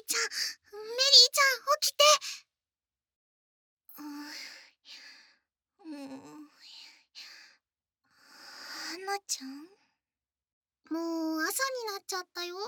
ちゃん、メリーちゃん、起きて。うん、花ちゃん、もう朝になっちゃったよ。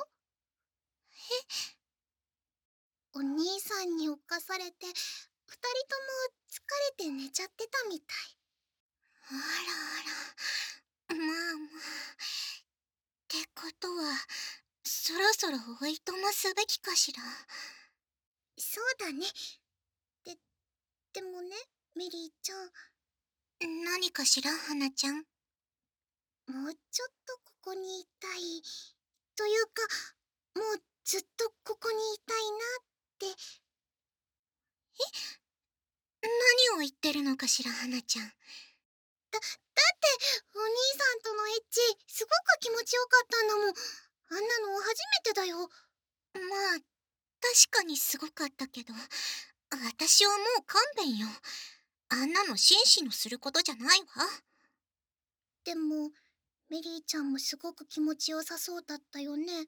お兄さんに起かされて、二人とも疲れて寝ちゃってたみたい。あらあら、まあまあ。ってことは、そろそろおいとますべきかしら。そうだね。で、でもね、メリーちゃん。何かしら、花ちゃん。もうちょっとここにいたい。というか、もうずっとここにいたいなって。何を言ってるのかしら、花ちゃん。だって、お兄さんとのエッチ、すごく気持ちよかったんだもん。あんなの初めてだよ。まあ、確かにすごかったけど、私はもう勘弁よ。あんなの紳士のすることじゃないわ。でも、メリーちゃんもすごく気持ちよさそうだったよね。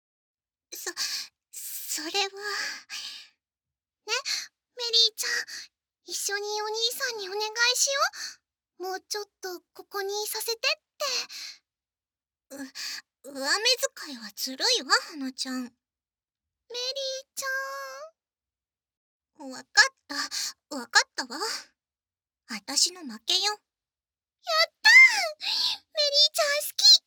それは。ね、メリーちゃん、一緒にお兄さんにお願いしよう。もうちょっとここにいさせてって。上目遣いはずるいわ、花ちゃん。メリーちゃん。わかったわ。私の負けよ。やったー、メリーちゃん好き。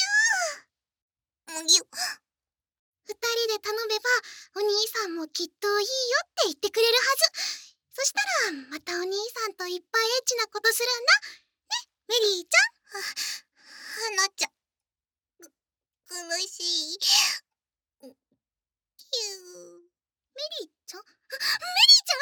ぎゅー。二人で頼めば、お兄さんもきっといいよって言ってくれるはず。そしたら、またお兄さんといっぱいエッチなことするんだ。ね、メリーちゃん。花ちゃん、苦しい。キュー。メリーちゃん、メリーちゃん、